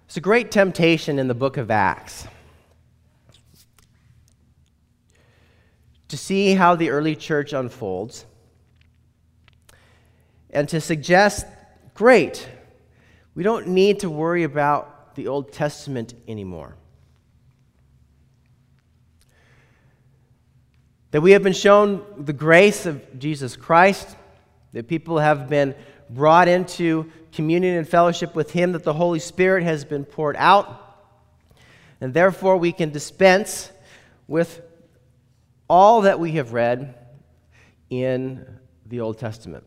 It's a great temptation in the book of Acts to see how the early church unfolds and to suggest, great, we don't need to worry about the Old Testament anymore. That we have been shown the grace of Jesus Christ, that people have been brought into communion and fellowship with Him, that the Holy Spirit has been poured out, and therefore we can dispense with all that we have read in the Old Testament.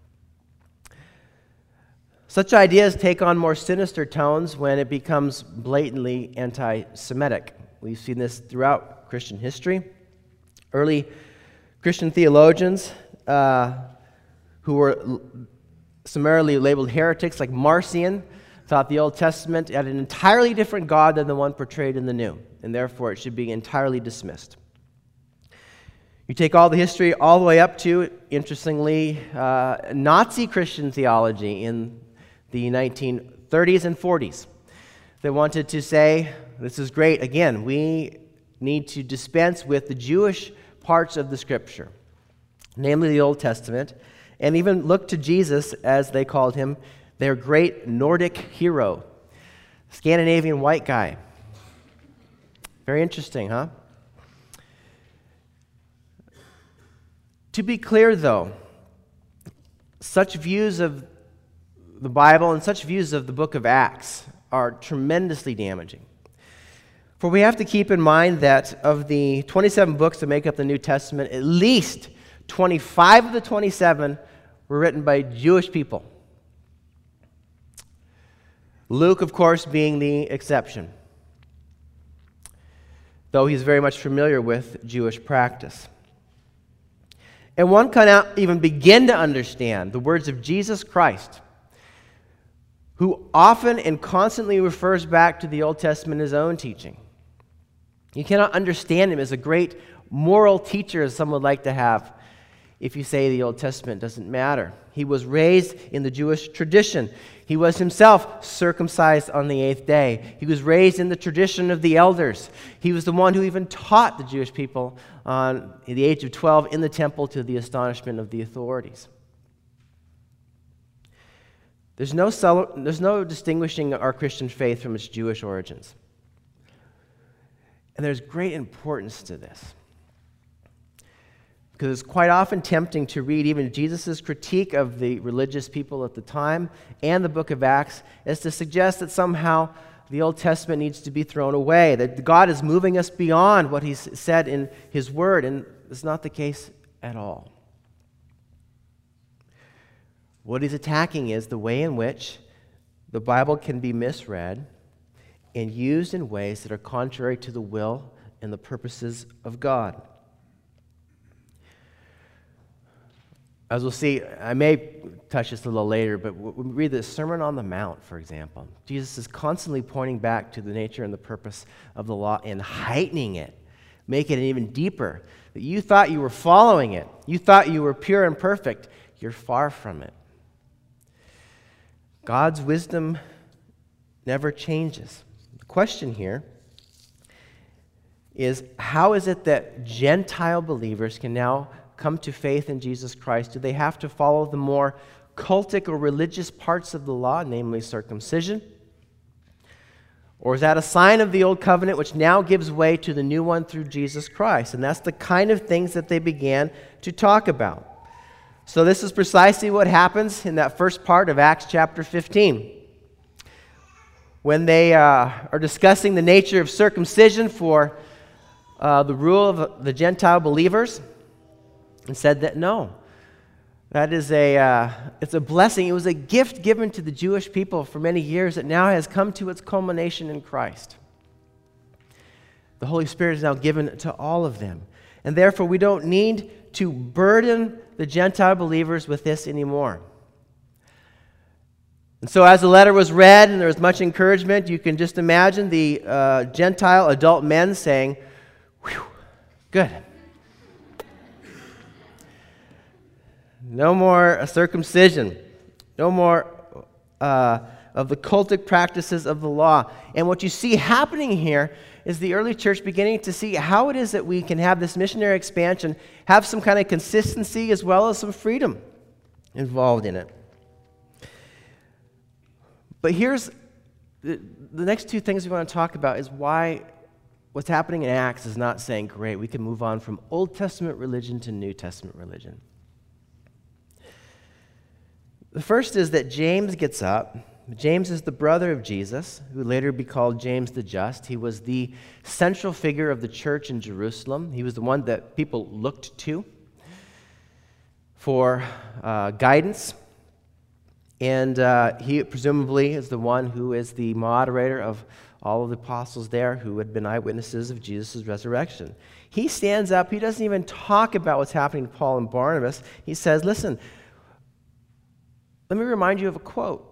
Such ideas take on more sinister tones when it becomes blatantly anti-Semitic. We've seen this throughout Christian history. Early Christian theologians who were summarily labeled heretics, like Marcion, thought the Old Testament had an entirely different God than the one portrayed in the New, and therefore it should be entirely dismissed. You take all the history all the way up to, interestingly, Nazi Christian theology in the 1930s and 40s. They wanted to say, this is great, again, we need to dispense with the Jewish parts of the Scripture, namely the Old Testament, and even look to Jesus, as they called him, their great Nordic hero, Scandinavian white guy. Very interesting, huh? To be clear, though, such views of the Bible and such views of the book of Acts are tremendously damaging. For we have to keep in mind that of the 27 books that make up the New Testament, at least 25 of the 27 were written by Jewish people. Luke, of course, being the exception, though he's very much familiar with Jewish practice. And one cannot even begin to understand the words of Jesus Christ, who often and constantly refers back to the Old Testament in his own teaching. You cannot understand him as a great moral teacher, as some would like to have, if you say the Old Testament doesn't matter. He was raised in the Jewish tradition. He was himself circumcised on the 8th day. He was raised in the tradition of the elders. He was the one who even taught the Jewish people at the age of 12 in the temple, to the astonishment of the authorities. There's no distinguishing our Christian faith from its Jewish origins. And there's great importance to this, because it's quite often tempting to read even Jesus' critique of the religious people at the time and the book of Acts as to suggest that somehow the Old Testament needs to be thrown away, that God is moving us beyond what He's said in His Word, and it's not the case at all. What He's attacking is the way in which the Bible can be misread and used in ways that are contrary to the will and the purposes of God. As we'll see, I may touch this a little later, but when we read the Sermon on the Mount, for example, Jesus is constantly pointing back to the nature and the purpose of the law and heightening it, making it even deeper. That you thought you were following it. You thought you were pure and perfect. You're far from it. God's wisdom never changes. The question here is, how is it that Gentile believers can now come to faith in Jesus Christ? Do they have to follow the more cultic or religious parts of the law, namely circumcision? Or is that a sign of the old covenant which now gives way to the new one through Jesus Christ? And that's the kind of things that they began to talk about. So this is precisely what happens in that first part of Acts chapter 15. When they are discussing the nature of circumcision for the rule of the Gentile believers, and said that no, that is it's a blessing. It was a gift given to the Jewish people for many years that now has come to its culmination in Christ. The Holy Spirit is now given to all of them. And therefore, we don't need to burden the Gentile believers with this anymore. And so as the letter was read and there was much encouragement, you can just imagine the Gentile adult men saying, "Whew, good. No more circumcision. No more of the cultic practices of the law. And what you see happening here is the early church beginning to see how it is that we can have this missionary expansion, have some kind of consistency as well as some freedom involved in it. But here's the next two things we want to talk about is why what's happening in Acts is not saying, great, we can move on from Old Testament religion to New Testament religion. The first is that James gets up. James is the brother of Jesus, who later be called James the Just. He was the central figure of the church in Jerusalem. He was the one that people looked to for guidance. And he presumably is the one who is the moderator of all of the apostles there who had been eyewitnesses of Jesus' resurrection. He stands up. He doesn't even talk about what's happening to Paul and Barnabas. He says, listen, let me remind you of a quote.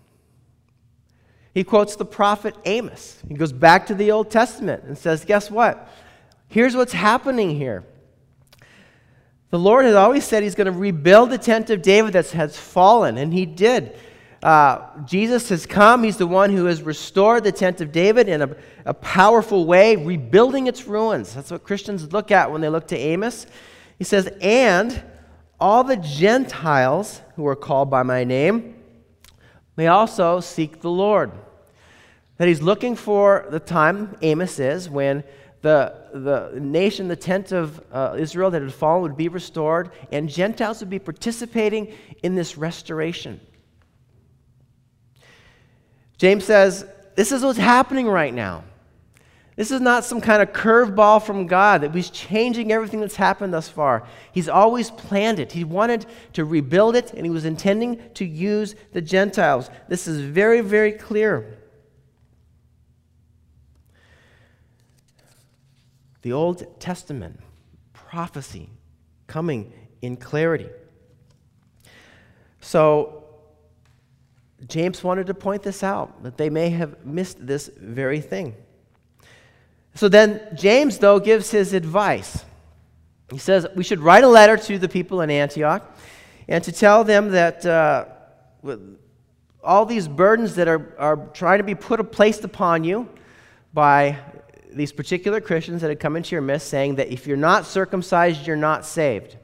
He quotes the prophet Amos. He goes back to the Old Testament and says, guess what? Here's what's happening here. The Lord has always said he's going to rebuild the tent of David that has fallen, and he did. Jesus has come. He's the one who has restored the tent of David in a powerful way, rebuilding its ruins. That's what Christians look at when they look to Amos. He says, and all the Gentiles who are called by my name may also seek the Lord. That he's looking for the time, Amos is, when the nation, the tent of Israel that had fallen would be restored, and Gentiles would be participating in this restoration. James says, this is what's happening right now. This is not some kind of curveball from God that he's changing everything that's happened thus far. He's always planned it. He wanted to rebuild it, and he was intending to use the Gentiles. This is very, very clear. The Old Testament prophecy coming in clarity. So, James wanted to point this out, that they may have missed this very thing. So then James, though, gives his advice. He says we should write a letter to the people in Antioch and to tell them that all these burdens that are trying to be placed upon you by these particular Christians that have come into your midst, saying that if you're not circumcised, you're not saved.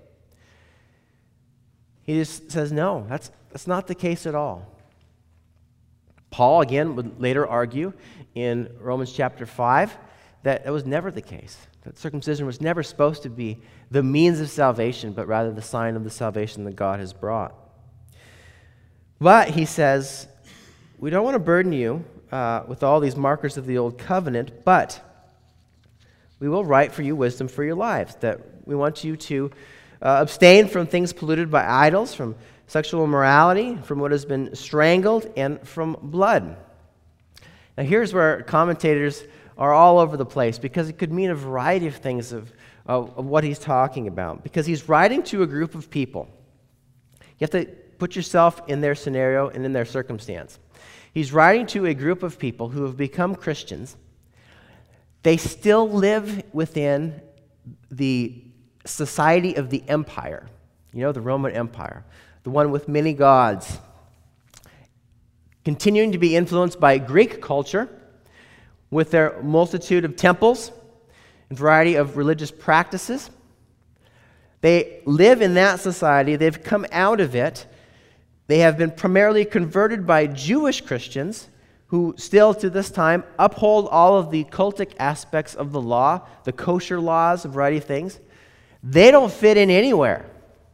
He just says, no, that's not the case at all. Paul, again, would later argue in Romans chapter 5 that was never the case. That circumcision was never supposed to be the means of salvation, but rather the sign of the salvation that God has brought. But, he says, we don't want to burden you with all these markers of the old covenant, but we will write for you wisdom for your lives, that we want you to abstain from things polluted by idols, from sexual immorality, from what has been strangled, and from blood. Now here's where commentators are all over the place, because it could mean a variety of things of what he's talking about. Because he's writing to a group of people. You have to put yourself in their scenario and in their circumstance. He's writing to a group of people who have become Christians. They still live within the society of the empire. You know, the Roman Empire. The one with many gods. Continuing to be influenced by Greek culture, with their multitude of temples and variety of religious practices. They live in that society. They've come out of it. They have been primarily converted by Jewish Christians who still to this time uphold all of the cultic aspects of the law, the kosher laws, a variety of things. They don't fit in anywhere.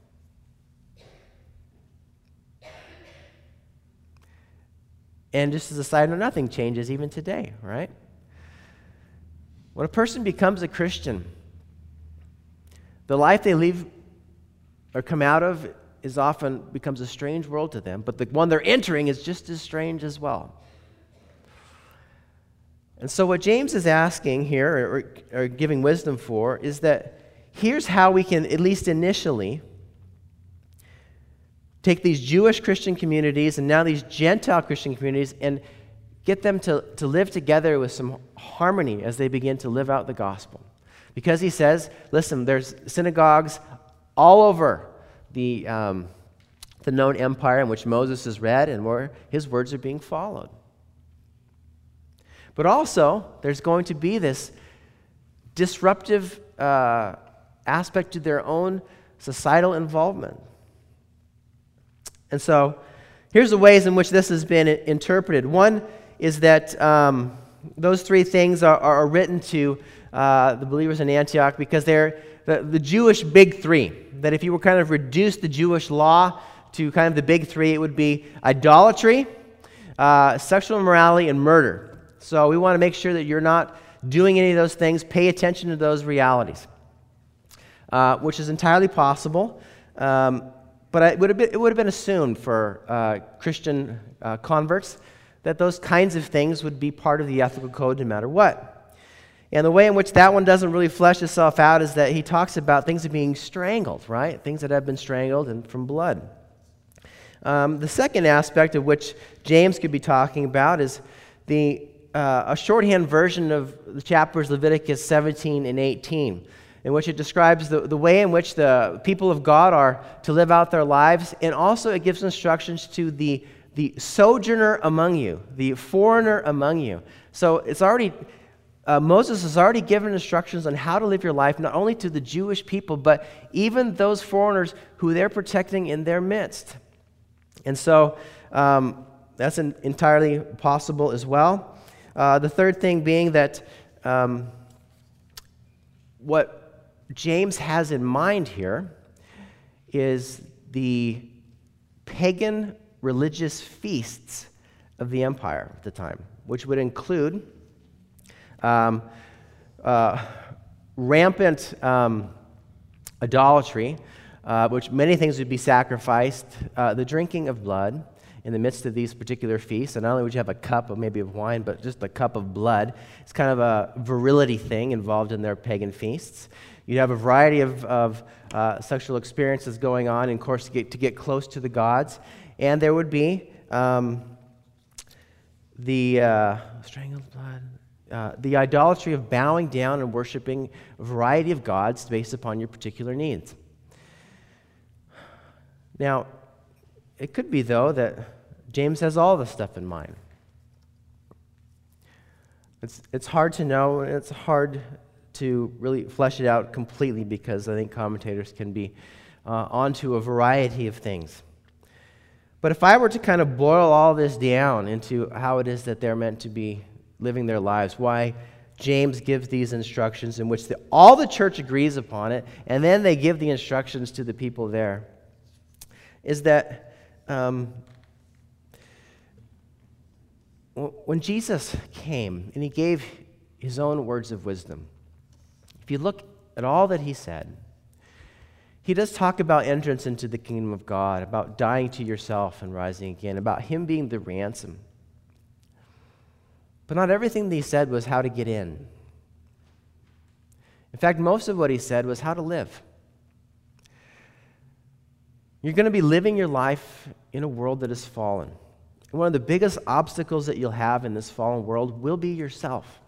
And just as a side note, nothing changes even today, right? When a person becomes a Christian, the life they leave or come out of is often becomes a strange world to them, but the one they're entering is just as strange as well. And so what James is asking here, or giving wisdom for, is that here's how we can, at least initially, take these Jewish Christian communities and now these Gentile Christian communities and get them to live together with some harmony as they begin to live out the gospel. Because he says, listen, there's synagogues all over the the known empire in which Moses is read and where his words are being followed. But also, there's going to be this disruptive aspect to their own societal involvement. And so, here's the ways in which this has been interpreted. One is that those three things are written to the believers in Antioch because they're the Jewish big three. That if you were kind of reduce the Jewish law to kind of the big three, it would be idolatry, sexual immorality, and murder. So we want to make sure that you're not doing any of those things. Pay attention to those realities, which is entirely possible. But it would have been assumed for Christian converts that those kinds of things would be part of the ethical code no matter what. And the way in which that one doesn't really flesh itself out is that he talks about things being strangled, right? Things that have been strangled and from blood. The second aspect of which James could be talking about is a shorthand version of the chapters Leviticus 17 and 18, in which it describes the way in which the people of God are to live out their lives, and also it gives instructions to the sojourner among you, the foreigner among you. So it's already, Moses has already given instructions on how to live your life, not only to the Jewish people, but even those foreigners who they're protecting in their midst. And so that's entirely possible as well. The third thing being that what James has in mind here is the pagan religious feasts of the empire at the time, which would include rampant idolatry, which many things would be sacrificed, the drinking of blood in the midst of these particular feasts. And not only would you have a cup of maybe of wine, but just a cup of blood. It's kind of a virility thing involved in their pagan feasts. You'd have a variety of sexual experiences going on, and of course, to get close to the gods. And there would be the strangled blood, the idolatry of bowing down and worshiping a variety of gods based upon your particular needs. Now, it could be, though, that James has all this stuff in mind. It's hard to know, and it's hard to really flesh it out completely because I think commentators can be onto a variety of things. But if I were to kind of boil all this down into how it is that they're meant to be living their lives, why James gives these instructions in which all the church agrees upon it, and then they give the instructions to the people there, is that when Jesus came and he gave his own words of wisdom, if you look at all that he said, he does talk about entrance into the kingdom of God, about dying to yourself and rising again, about him being the ransom. But not everything that he said was how to get in. In fact, most of what he said was how to live. You're going to be living your life in a world that is fallen. And one of the biggest obstacles that you'll have in this fallen world will be yourself.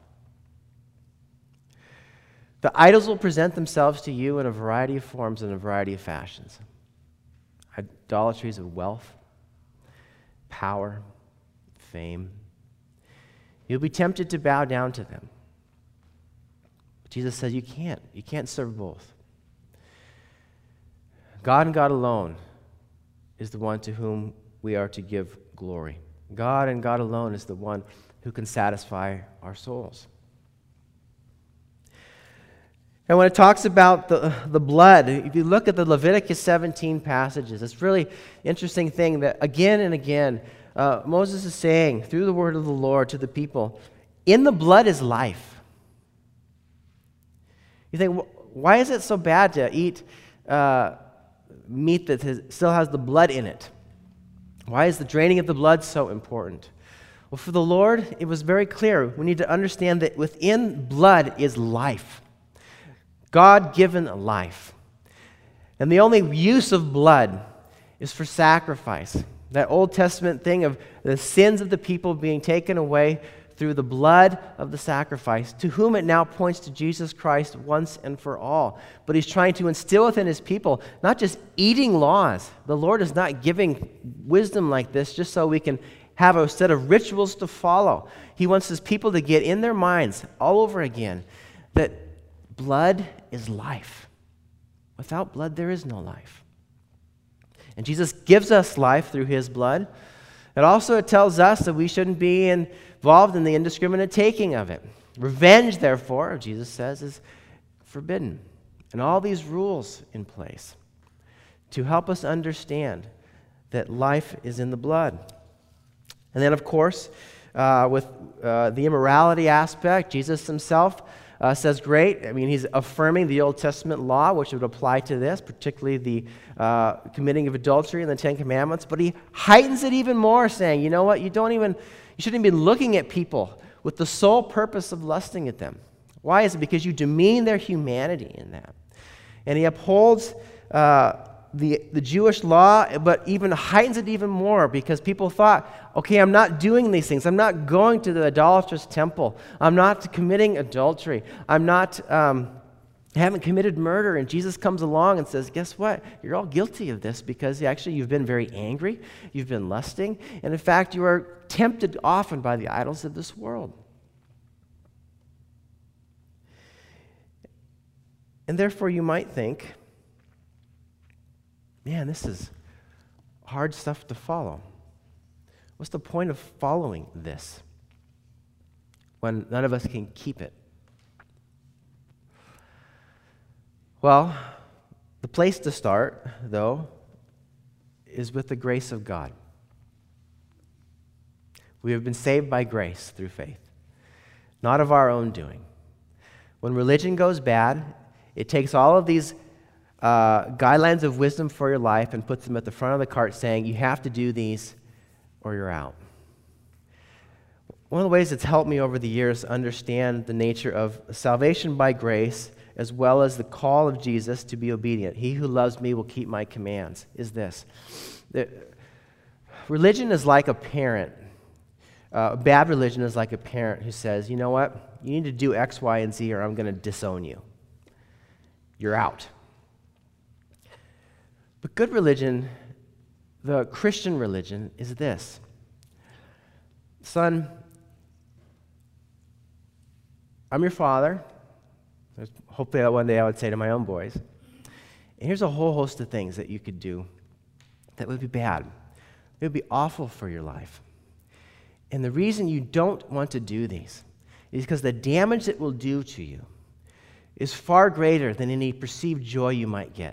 The idols will present themselves to you in a variety of forms and a variety of fashions. Idolatries of wealth, power, fame. You'll be tempted to bow down to them. But Jesus says you can't. You can't serve both. God and God alone is the one to whom we are to give glory. God and God alone is the one who can satisfy our souls. And when it talks about the blood, if you look at the Leviticus 17 passages, it's really interesting thing that again and again, Moses is saying through the word of the Lord to the people, in the blood is life. You think, why is it so bad to eat meat that still has the blood in it? Why is the draining of the blood so important? Well, for the Lord, it was very clear. We need to understand that within blood is life. God-given life. And the only use of blood is for sacrifice. That Old Testament thing of the sins of the people being taken away through the blood of the sacrifice, to whom it now points to Jesus Christ once and for all. But he's trying to instill within his people not just eating laws. The Lord is not giving wisdom like this just so we can have a set of rituals to follow. He wants his people to get in their minds all over again that blood is life. Without blood, there is no life. And Jesus gives us life through his blood. It tells us that we shouldn't be involved in the indiscriminate taking of it. Revenge, therefore, Jesus says, is forbidden. And all these rules in place to help us understand that life is in the blood. And then, of course, with the immorality aspect, Jesus himself says, great. I mean, he's affirming the Old Testament law, which would apply to this, particularly the committing of adultery and the Ten Commandments. But he heightens it even more, saying, you know what? You shouldn't be looking at people with the sole purpose of lusting at them. Why is it? Because you demean their humanity in that. And he upholds the Jewish law, but even heightens it even more because people thought, okay, I'm not doing these things. I'm not going to the idolatrous temple. I'm not committing adultery. Haven't committed murder. And Jesus comes along and says, guess what? You're all guilty of this because actually you've been very angry. You've been lusting. And in fact, you are tempted often by the idols of this world. And therefore you might think, man, this is hard stuff to follow. What's the point of following this when none of us can keep it? Well, the place to start, though, is with the grace of God. We have been saved by grace through faith, not of our own doing. When religion goes bad, it takes all of these guidelines of wisdom for your life and puts them at the front of the cart saying, you have to do these or you're out. One of the ways that's helped me over the years to understand the nature of salvation by grace as well as the call of Jesus to be obedient. He who loves me will keep my commands, is this. Religion is like a parent. Bad religion is like a parent who says, you know what? You need to do X, Y, and Z or I'm going to disown you. You're out. But good religion, the Christian religion, is this. Son, I'm your father. Hopefully one day I would say to my own boys. And here's a whole host of things that you could do that would be bad. It would be awful for your life. And the reason you don't want to do these is because the damage it will do to you is far greater than any perceived joy you might get.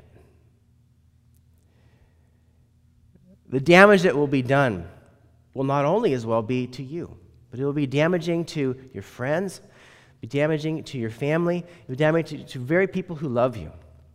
The damage that will be done will not only as well be to you, but it will be damaging to your friends, be damaging to your family, it will be damaging to very people who love you.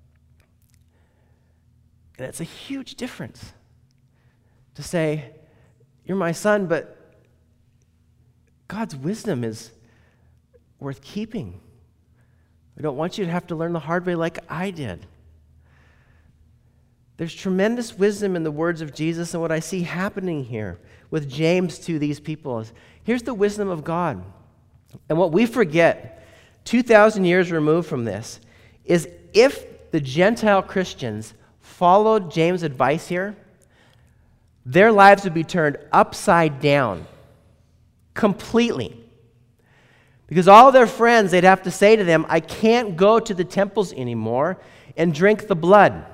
And it's a huge difference to say, you're my son, but God's wisdom is worth keeping. I don't want you to have to learn the hard way like I did. There's tremendous wisdom in the words of Jesus, and what I see happening here with James to these people is, here's the wisdom of God. And what we forget, 2,000 years removed from this, is if the Gentile Christians followed James' advice here, their lives would be turned upside down completely. Because all their friends, they'd have to say to them, I can't go to the temples anymore and drink the blood.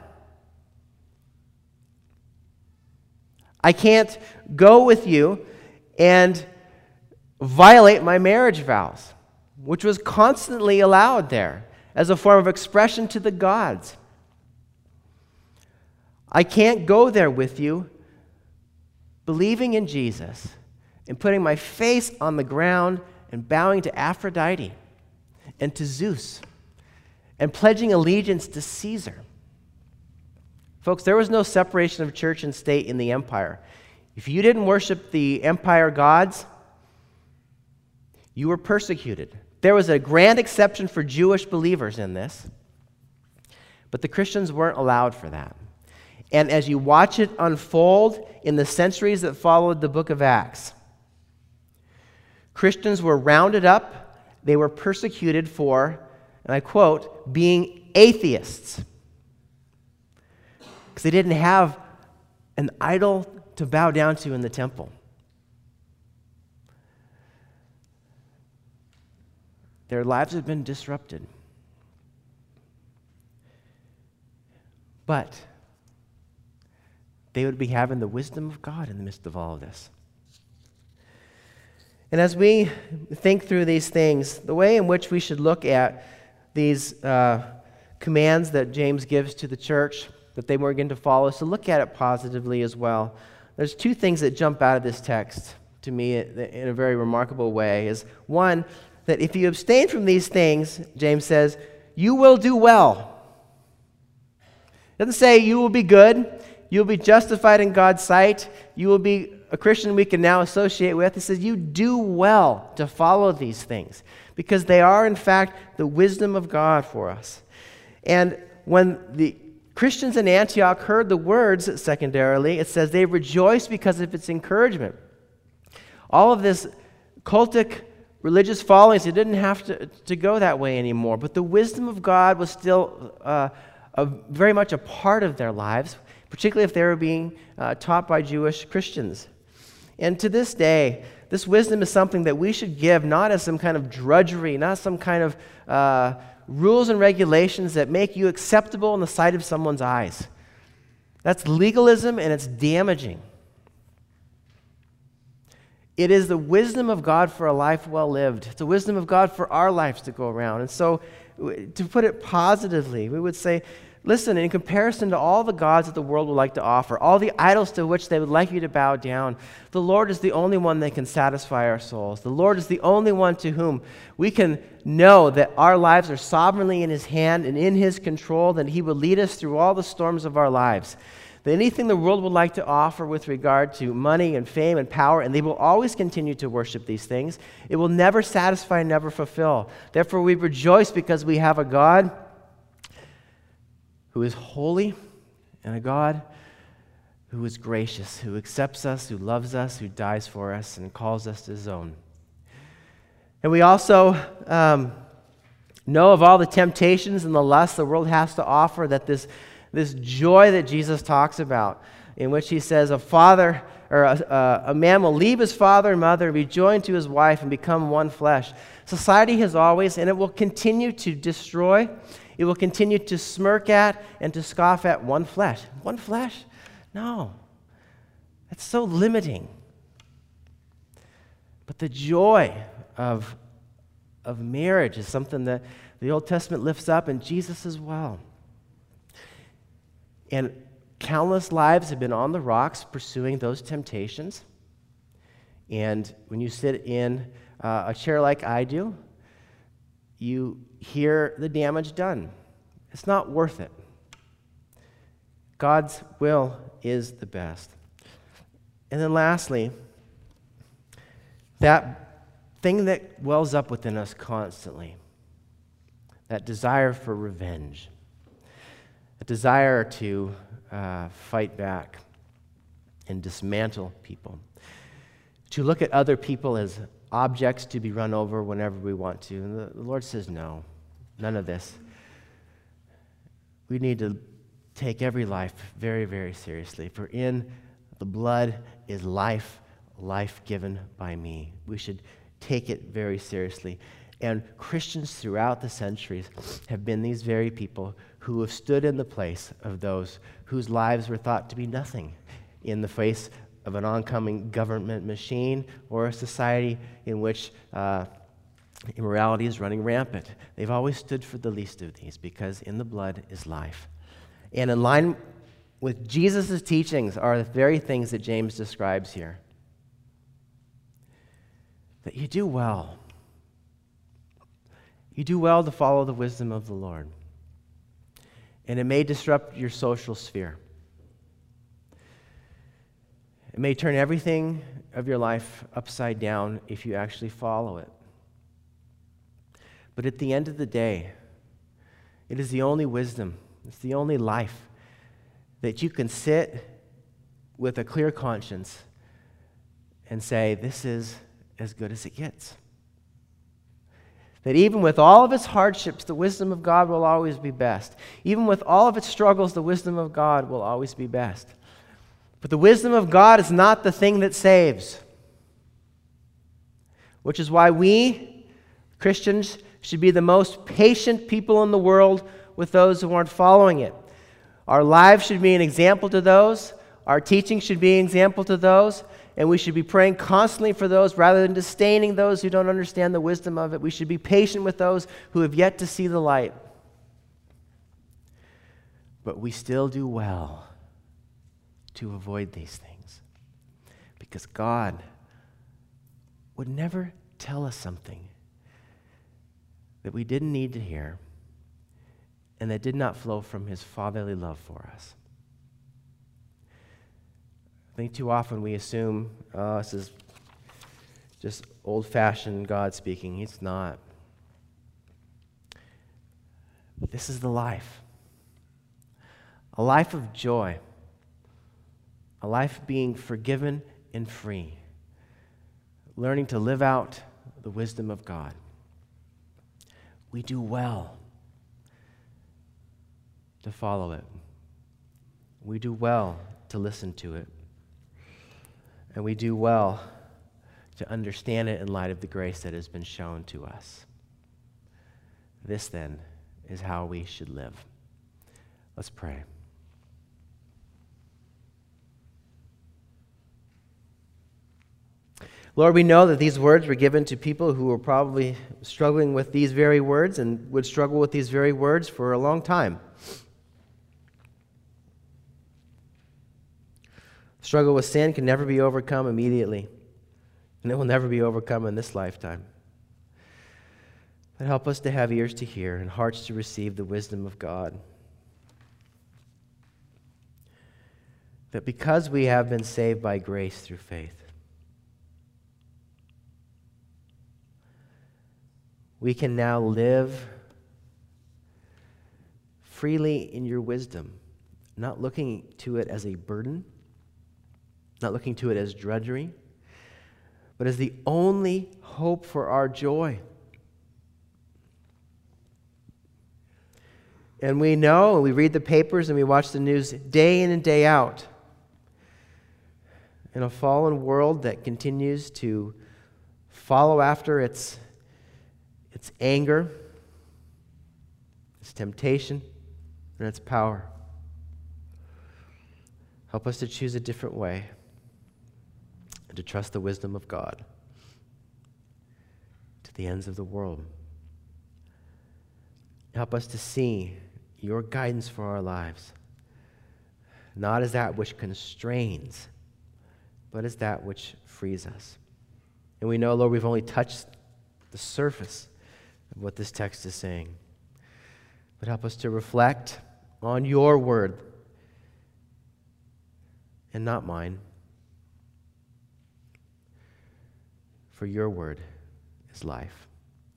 I can't go with you and violate my marriage vows, which was constantly allowed there as a form of expression to the gods. I can't go there with you believing in Jesus and putting my face on the ground and bowing to Aphrodite and to Zeus and pledging allegiance to Caesar. Folks, there was no separation of church and state in the empire. If you didn't worship the empire gods, you were persecuted. There was a grand exception for Jewish believers in this, but the Christians weren't allowed for that. And as you watch it unfold in the centuries that followed the book of Acts, Christians were rounded up, they were persecuted for, and I quote, being atheists. Because they didn't have an idol to bow down to in the temple. Their lives had been disrupted. But they would be having the wisdom of God in the midst of all of this. And as we think through these things, the way in which we should look at these commands that James gives to the church that they were going to follow is to look at it positively as well. There's two things that jump out of this text to me in a very remarkable way. Is one, that if you abstain from these things, James says, you will do well. It doesn't say you will be good, you will be justified in God's sight, you will be a Christian we can now associate with. It says you do well to follow these things because they are, in fact, the wisdom of God for us. And when the Christians in Antioch heard the words, secondarily, it says they rejoiced because of its encouragement. All of this cultic religious followings, it didn't have to go that way anymore, but the wisdom of God was still very much a part of their lives, particularly if they were being taught by Jewish Christians. And to this day, this wisdom is something that we should give not as some kind of drudgery, not some kind of rules and regulations that make you acceptable in the sight of someone's eyes. That's legalism, and it's damaging. It is the wisdom of God for a life well lived. It's the wisdom of God for our lives to go around. And so, to put it positively, we would say, listen, in comparison to all the gods that the world would like to offer, all the idols to which they would like you to bow down, the Lord is the only one that can satisfy our souls. The Lord is the only one to whom we can know that our lives are sovereignly in His hand and in His control, that He will lead us through all the storms of our lives. That anything the world would like to offer with regard to money and fame and power, and they will always continue to worship these things, it will never satisfy, never fulfill. Therefore, we rejoice because we have a God who is holy and a God who is gracious, who accepts us, who loves us, who dies for us, and calls us His own. And we also know of all the temptations and the lusts the world has to offer, that this joy that Jesus talks about, in which He says a man will leave his father and mother and be joined to his wife and become one flesh. Society has always, and it will continue to destroy, it will continue to smirk at and to scoff at one flesh. One flesh? No. That's so limiting. But the joy of marriage is something that the Old Testament lifts up, and Jesus as well. And countless lives have been on the rocks pursuing those temptations. And when you sit in a chair like I do, you hear the damage done. It's not worth it. God's will is the best. And then lastly, that thing that wells up within us constantly, that desire for revenge, a desire to fight back and dismantle people, to look at other people as objects to be run over whenever we want to. And the Lord says, no, none of this. We need to take every life very, very seriously. For in the blood is life, life given by me. We should take it very seriously. And Christians throughout the centuries have been these very people who have stood in the place of those whose lives were thought to be nothing in the face of an oncoming government machine or a society in which immorality is running rampant. They've always stood for the least of these because in the blood is life. And in line with Jesus' teachings are the very things that James describes here. That you do well. You do well to follow the wisdom of the Lord. And it may disrupt your social sphere. It may turn everything of your life upside down if you actually follow it. But at the end of the day, it is the only wisdom, it's the only life that you can sit with a clear conscience and say, this is as good as it gets. That even with all of its hardships, the wisdom of God will always be best. Even with all of its struggles, the wisdom of God will always be best. But the wisdom of God is not the thing that saves. Which is why we, Christians, should be the most patient people in the world with those who aren't following it. Our lives should be an example to those. Our teaching should be an example to those. And we should be praying constantly for those rather than disdaining those who don't understand the wisdom of it. We should be patient with those who have yet to see the light. But we still do well to avoid these things, because God would never tell us something that we didn't need to hear and that did not flow from his fatherly love for us. I think too often we assume, this is just old-fashioned God speaking. It's not. This is the life. A life of joy. A life being forgiven and free. Learning to live out the wisdom of God. We do well to follow it. We do well to listen to it. And we do well to understand it in light of the grace that has been shown to us. This, then, is how we should live. Let's pray. Lord, we know that these words were given to people who were probably struggling with these very words and would struggle with these very words for a long time. Struggle with sin can never be overcome immediately, and it will never be overcome in this lifetime. But help us to have ears to hear and hearts to receive the wisdom of God. That because we have been saved by grace through faith, we can now live freely in your wisdom, not looking to it as a burden, not looking to it as drudgery, but as the only hope for our joy. And we know, and we read the papers and we watch the news day in and day out, in a fallen world that continues to follow after its anger, its temptation, and its power. Help us to choose a different way and to trust the wisdom of God to the ends of the world. Help us to see your guidance for our lives, not as that which constrains, but as that which frees us. And we know, Lord, we've only touched the surface of what this text is saying. But help us to reflect on your word and not mine. For your word is life.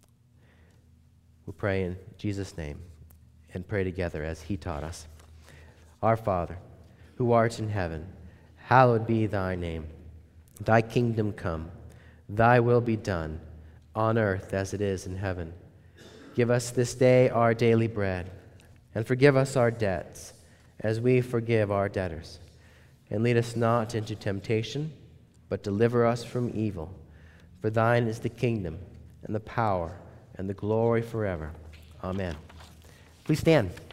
We pray in Jesus' name and pray together as he taught us. Our Father, who art in heaven, hallowed be thy name. Thy kingdom come, thy will be done, on earth as it is in heaven. Give us this day our daily bread, and forgive us our debts, as we forgive our debtors. And lead us not into temptation, but deliver us from evil. For thine is the kingdom, and the power, and the glory forever. Amen. Please stand.